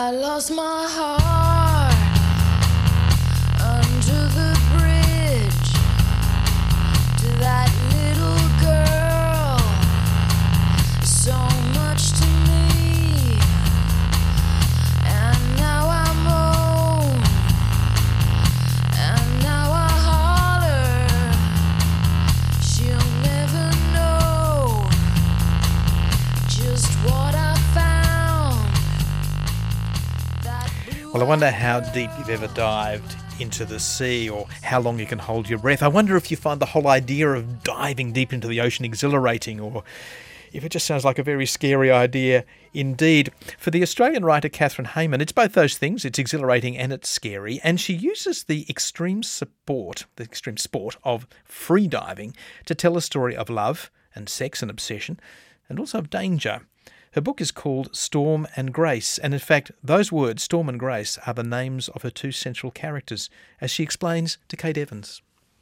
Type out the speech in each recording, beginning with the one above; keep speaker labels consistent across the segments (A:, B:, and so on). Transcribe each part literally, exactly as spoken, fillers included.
A: I lost my heart under the bridge to that little girl, so much to me, and now I'm home, and now I holler, she'll never know just what I found. That blue
B: Well, I wonder how deep you've ever dived into the sea, or how long you can hold your breath. I wonder if you find the whole idea of diving deep into the ocean exhilarating, or if it just sounds like a very scary idea indeed. For the Australian writer Catherine Hayman, it's both those things. It's exhilarating and it's scary, and she uses the extreme sport, the extreme sport of free diving to tell a story of love and sex and obsession, and also of danger. Her book is called Storm and Grace, and in fact, those words, Storm and Grace, are the names of her two central characters, as she explains to Kate Evans.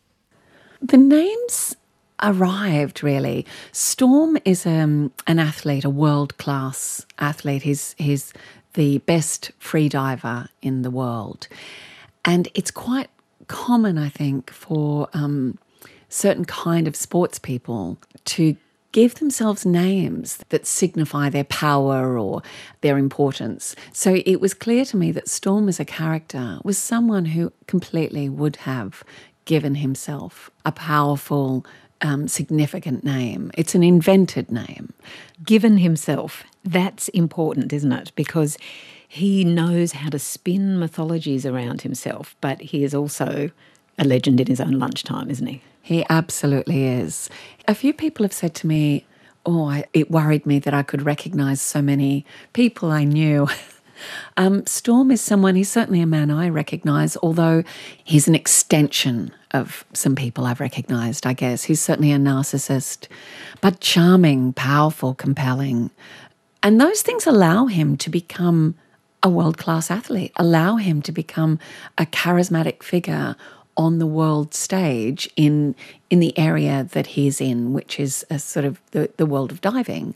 C: The names arrived, really. Storm is um, an athlete, a world-class athlete. He's, he's the best free diver in the world. And it's quite common, I think, for um, certain kind of sports people to give themselves names that signify their power or their importance. So it was clear to me that Storm as a character was someone who completely would have given himself a powerful, um, significant name. It's an invented name.
D: Given himself, that's important, isn't it? Because he knows how to spin mythologies around himself, but he is also a legend in his own lunchtime, isn't he?
C: He absolutely is. A few people have said to me, oh, I, it worried me that I could recognise so many people I knew. um, Storm is someone, he's certainly a man I recognise, although he's an extension of some people I've recognised, I guess. He's certainly a narcissist, but charming, powerful, compelling. And those things allow him to become a world-class athlete, allow him to become a charismatic figure on the world stage in in the area that he's in, which is a sort of the, the world of diving.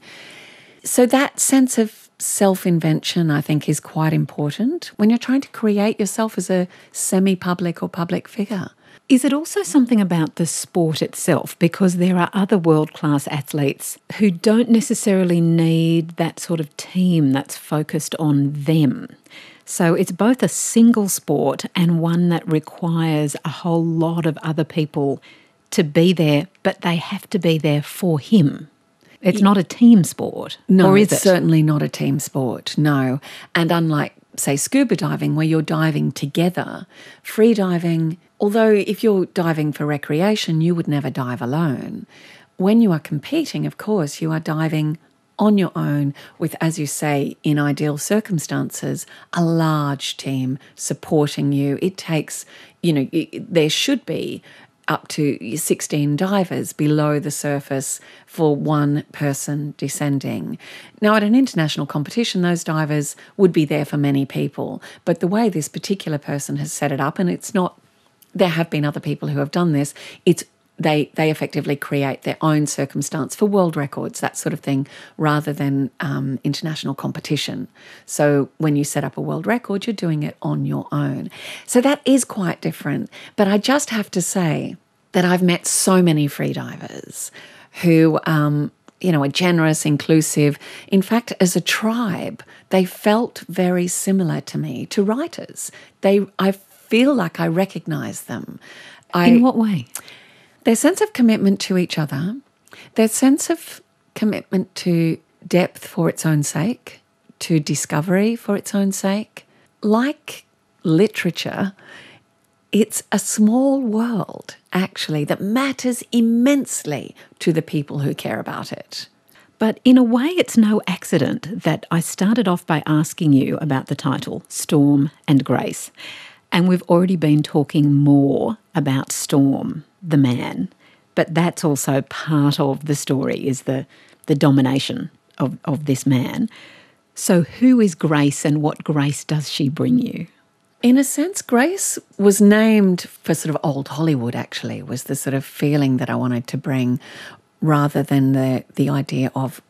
C: So that sense of self-invention, I think, is quite important when you're trying to create yourself as a semi-public or public figure.
D: Is it also something about the sport itself? Because there are other world-class athletes who don't necessarily need that sort of team that's focused on them. So it's both a single sport and one that requires a whole lot of other people to be there, but they have to be there for him. It's not a team sport,
C: no,
D: or is
C: it's
D: it?
C: certainly not a team sport, no. And unlike, say, scuba diving, where you're diving together, free diving, although if you're diving for recreation, you would never dive alone. When you are competing, of course, you are diving on your own with, as you say, in ideal circumstances, a large team supporting you. It takes, you know, it, there should be up to sixteen divers below the surface for one person descending. Now, at an international competition, those divers would be there for many people. But the way this particular person has set it up, and it's not, there have been other people who have done this, it's They they effectively create their own circumstance for world records, that sort of thing, rather than um, international competition. So when you set up a world record, you're doing it on your own. So that is quite different. But I just have to say that I've met so many freedivers who, um, you know, are generous, inclusive. In fact, as a tribe, they felt very similar to me, to writers. They, I feel like I recognise them. I,
D: In what way?
C: Their sense of commitment to each other, their sense of commitment to depth for its own sake, to discovery for its own sake. Like literature, it's a small world, actually, that matters immensely to the people who care about it.
D: But in a way, it's no accident that I started off by asking you about the title, Storm and Grace. And we've already been talking more about Storm, the man. But that's also part of the story, is the, the domination of, of this man. So who is Grace and what grace does she bring you?
C: In a sense, Grace was named for sort of old Hollywood, actually, was the sort of feeling that I wanted to bring, rather than the, the idea of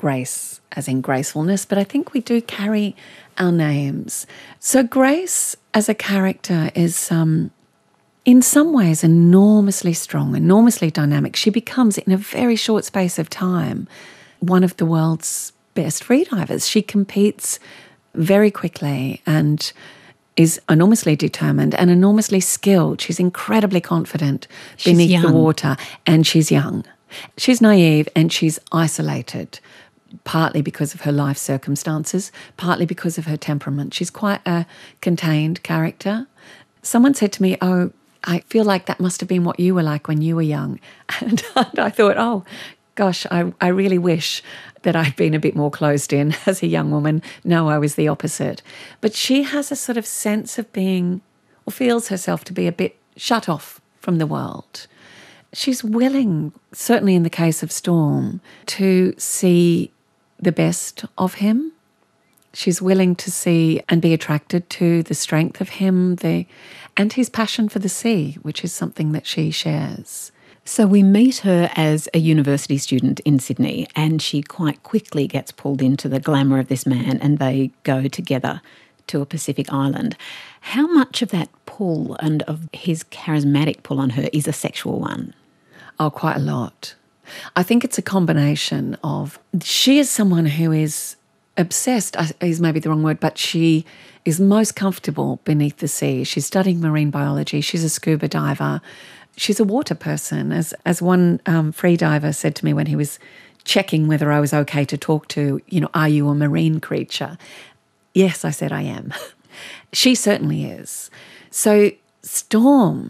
C: Grace as in gracefulness, but I think we do carry our names. So Grace as a character is um, in some ways enormously strong, enormously dynamic. She becomes, in a very short space of time, one of the world's best freedivers. She competes very quickly and is enormously determined and enormously skilled. She's incredibly confident
D: She's
C: beneath the
D: young.
C: water, and she's young. She's naive and she's isolated, partly because of her life circumstances, partly because of her temperament. She's quite a contained character. Someone said to me, oh, I feel like that must have been what you were like when you were young. And I thought, oh, gosh, I, I really wish that I'd been a bit more closed in as a young woman. No, I was the opposite. But she has a sort of sense of being, or feels herself to be a bit shut off from the world. She's willing, certainly in the case of Storm, to see the best of him. She's willing to see and be attracted to the strength of him, the and his passion for the sea, which is something that she shares.
D: So we meet her as a university student in Sydney, and she quite quickly gets pulled into the glamour of this man, and they go together to a Pacific island. How much of that pull and of his charismatic pull on her is a sexual one?
C: Oh, quite a lot. I think it's a combination of, she is someone who is obsessed, is maybe the wrong word, but she is most comfortable beneath the sea. She's studying marine biology. She's a scuba diver. She's a water person. As as one um, free diver said to me when he was checking whether I was okay to talk to, you know, are you a marine creature? Yes, I said I am. She certainly is. So Storm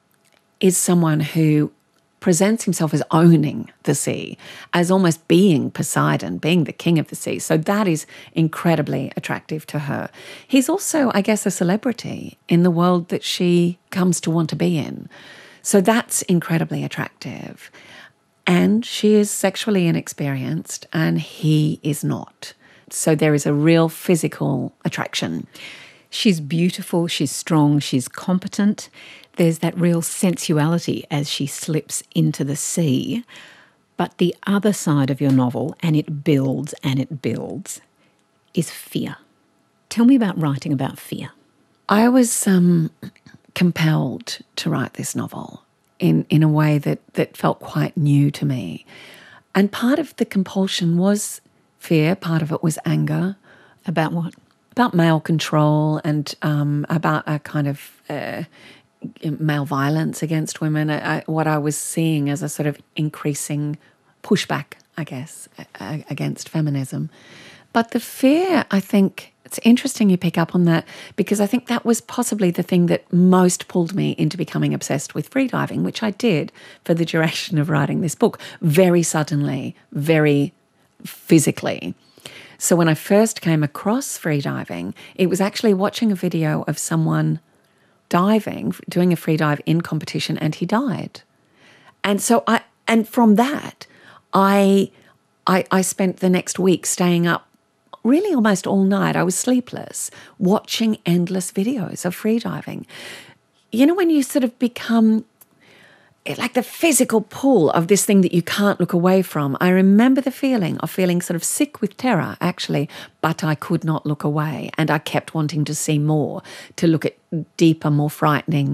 C: is someone who presents himself as owning the sea, as almost being Poseidon, being the king of the sea. So that is incredibly attractive to her. He's also, I guess, a celebrity in the world that she comes to want to be in. So that's incredibly attractive. And she is sexually inexperienced and he is not. So there is a real physical attraction.
D: She's beautiful, she's strong, she's competent. There's that real sensuality as she slips into the sea. But the other side of your novel, and it builds and it builds, is fear. Tell me about writing about fear.
C: I was um, compelled to write this novel in, in a way that, that felt quite new to me. And part of the compulsion was fear, part of it was anger.
D: About what?
C: About male control and um, about a kind of uh, male violence against women, I, what I was seeing as a sort of increasing pushback, I guess, against feminism. But the fear, I think, it's interesting you pick up on that, because I think that was possibly the thing that most pulled me into becoming obsessed with freediving, which I did for the duration of writing this book, very suddenly, very physically. So when I first came across freediving, it was actually watching a video of someone diving, doing a free dive in competition, and he died. And so I, and from that, I, I, I spent the next week staying up really almost all night. I was sleepless, watching endless videos of freediving. You know, when you sort of become like the physical pull of this thing that you can't look away from. I remember the feeling of feeling sort of sick with terror, actually, but I could not look away. And I kept wanting to see more, to look at deeper, more frightening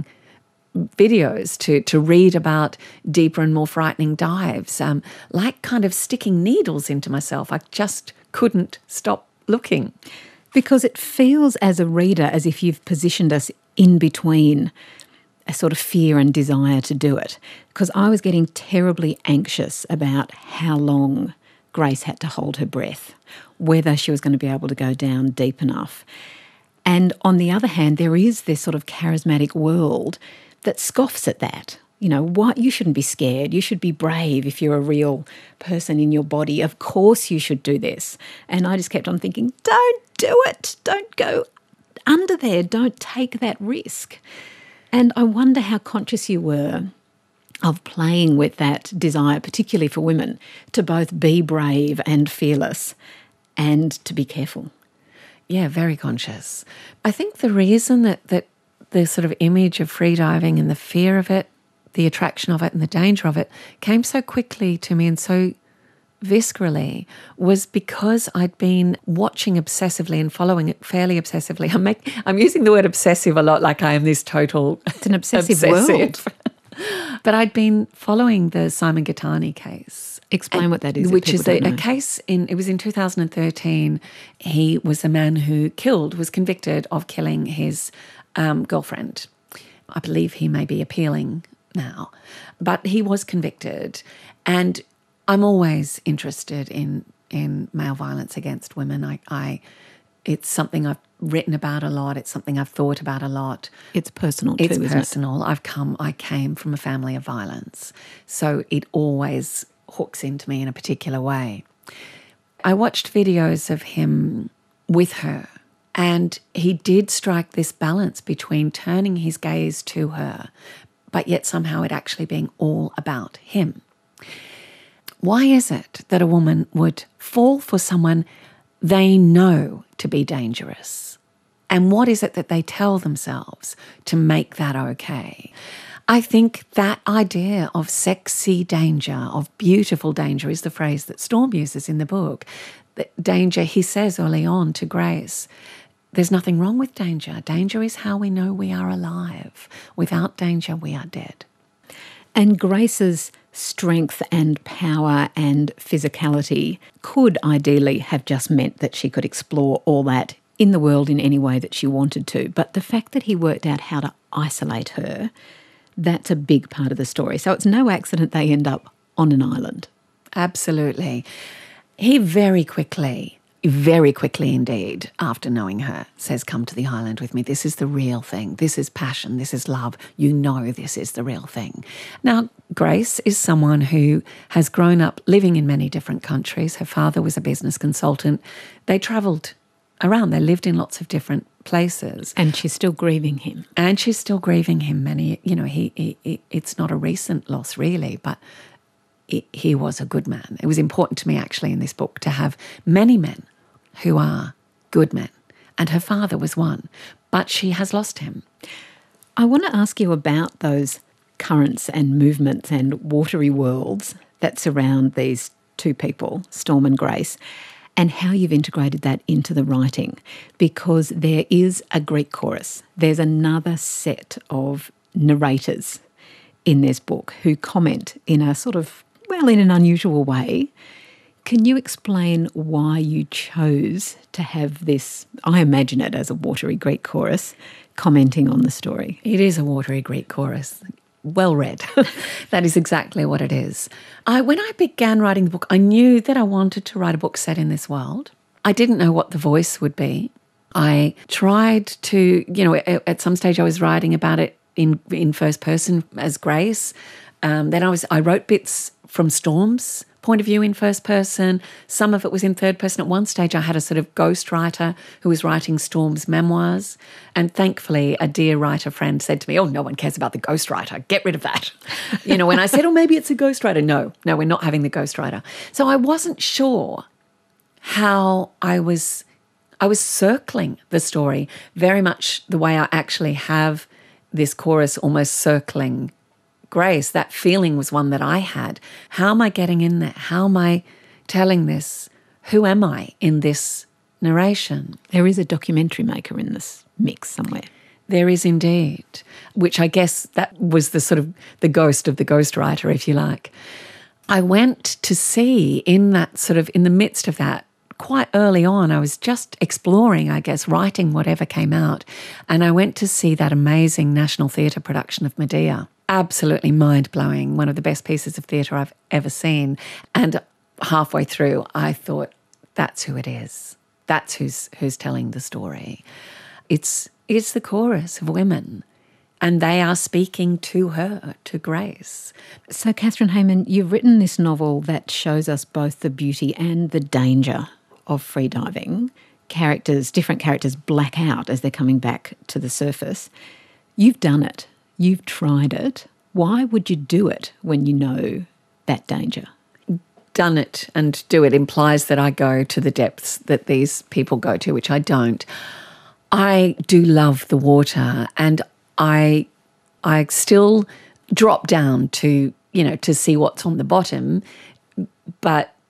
C: videos, to, to read about deeper and more frightening dives, um, like kind of sticking needles into myself. I just couldn't stop looking.
D: Because it feels as a reader as if you've positioned us in between a sort of fear and desire to do it, because I was getting terribly anxious about how long Grace had to hold her breath, whether she was going to be able to go down deep enough. And on the other hand, there is this sort of charismatic world that scoffs at that. You know, what? You shouldn't be scared. You should be brave if you're a real person in your body. Of course you should do this. And I just kept on thinking, don't do it. Don't go under there. Don't take that risk. And I wonder how conscious you were of playing with that desire, particularly for women, to both be brave and fearless and to be careful.
C: Yeah, very conscious. I think the reason that, that the sort of image of freediving and the fear of it, the attraction of it and the danger of it came so quickly to me and so viscerally was because I'd been watching obsessively and following it fairly obsessively. I'm, make, I'm using the word obsessive a lot, like I am this total
D: It's an obsessive,
C: obsessive.
D: world.
C: But I'd been following the Simon Gattani case.
D: Explain
C: and,
D: what that is.
C: Which is a,
D: a
C: a case in, it was in two thousand thirteen. He was a man who killed, was convicted of killing his um, girlfriend. I believe he may be appealing now, but he was convicted. And I'm always interested in in male violence against women. I, I, it's something I've written about a lot. It's something I've thought about a lot.
D: It's personal too,
C: It's
D: isn't
C: personal. I've come. I came from a family of violence, so it always hooks into me in a particular way. I watched videos of him with her, and he did strike this balance between turning his gaze to her, but yet somehow it actually being all about him. Why is it that a woman would fall for someone they know to be dangerous? And what is it that they tell themselves to make that okay? I think that idea of sexy danger, of beautiful danger, is the phrase that Storm uses in the book. That danger, he says early on to Grace, there's nothing wrong with danger. Danger is how we know we are alive. Without danger, we are dead.
D: And Grace's strength and power and physicality could ideally have just meant that she could explore all that in the world in any way that she wanted to. But the fact that he worked out how to isolate her, that's a big part of the story. So it's no accident they end up on an island.
C: Absolutely. He very quickly, very quickly indeed, after knowing her, says, come to the island with me. This is the real thing. This is passion. This is love. You know this is the real thing. Now, Grace is someone who has grown up living in many different countries. Her father was a business consultant. They travelled around. They lived in lots of different places.
D: And she's still grieving him.
C: And she's still grieving him. Many, you know, he, he, he it's not a recent loss really, but it, he was a good man. It was important to me actually in this book to have many men who are good men. And her father was one, but she has lost him.
D: I want to ask you about those currents and movements and watery worlds that surround these two people, Storm and Grace, and how you've integrated that into the writing, because there is a Greek chorus. There's another set of narrators in this book who comment in a sort of, well, in an unusual way. Can you explain why you chose to have this, I imagine it as a watery Greek chorus, commenting on the story?
C: It is a watery Greek chorus. Well read. That is exactly what it is. I, when I began writing the book, I knew that I wanted to write a book set in this world. I didn't know what the voice would be. I tried to, you know, at, at some stage I was writing about it in in first person as Grace. Um, then I was I wrote bits from Storm's point of view in first person. Some of it was in third person. At one stage I had a sort of ghostwriter who was writing Storm's memoirs, and thankfully a dear writer friend said to me, oh, no one cares about the ghostwriter. Get rid of that. You know, when I said, oh, maybe it's a ghostwriter. No, no, we're not having the ghostwriter. So I wasn't sure how I was, I was circling the story very much the way I actually have this chorus almost circling Grace. That feeling was one that I had. How am I getting in there? How am I telling this? Who am I in this narration?
D: There is a documentary maker in this mix somewhere.
C: There is indeed, which I guess that was the sort of the ghost of the ghostwriter, if you like. I went to see in that sort of, in the midst of that, quite early on, I was just exploring, I guess, writing whatever came out. And I went to see that amazing National Theatre production of Medea. Absolutely mind-blowing, one of the best pieces of theatre I've ever seen. And halfway through, I thought, that's who it is. That's who's who's telling the story. It's it's the chorus of women, and they are speaking to her, to Grace.
D: So, Catherine Hayman, you've written this novel that shows us both the beauty and the danger of freediving. Characters, different characters black out as they're coming back to the surface. You've done it. You've tried it. Why would you do it when you know that danger?
C: Done it and do it implies that I go to the depths that these people go to, which I don't. I do love the water, and I I still drop down to, you know, to see what's on the bottom, but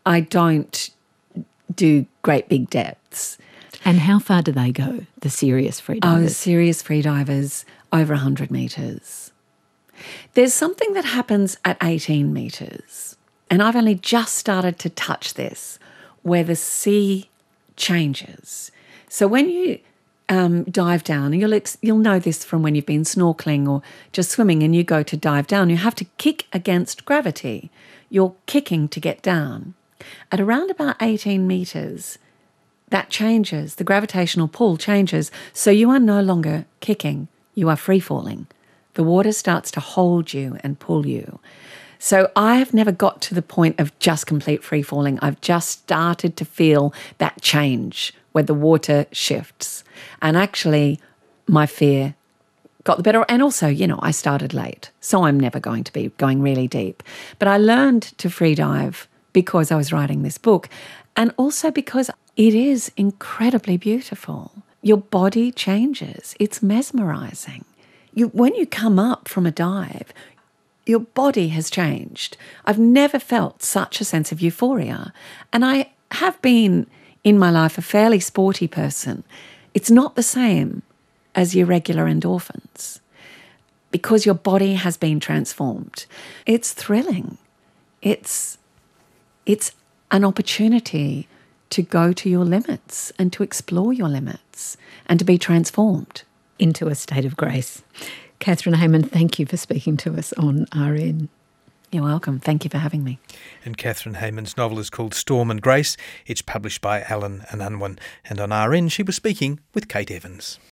C: I don't do great big depths.
D: And how far do they go, the serious free
C: Oh,
D: divers?
C: serious free divers, over one hundred metres. There's something that happens at eighteen metres, and I've only just started to touch this, where the sea changes. So when you um, dive down, you'll ex- you'll know this from when you've been snorkeling or just swimming and you go to dive down, you have to kick against gravity. You're kicking to get down. At around about eighteen metres, that changes. The gravitational pull changes. So you are no longer kicking. You are free falling. The water starts to hold you and pull you. So I have never got to the point of just complete free falling. I've just started to feel that change where the water shifts. And actually, my fear got the better. And also, you know, I started late. So I'm never going to be going really deep. But I learned to free dive because I was writing this book, and also because it is incredibly beautiful. Your body changes. It's mesmerising. You, when you come up from a dive, your body has changed. I've never felt such a sense of euphoria. And I have been, in my life, a fairly sporty person. It's not the same as your regular endorphins because your body has been transformed. It's thrilling. It's It's an opportunity to go to your limits and to explore your limits and to be transformed.
D: Into a state of grace. Catherine Hayman, thank you for speaking to us on R N.
C: You're welcome. Thank you for having me.
B: And Catherine Hayman's novel is called Storm and Grace. It's published by Allen and Unwin. And on R N, she was speaking with Kate Evans.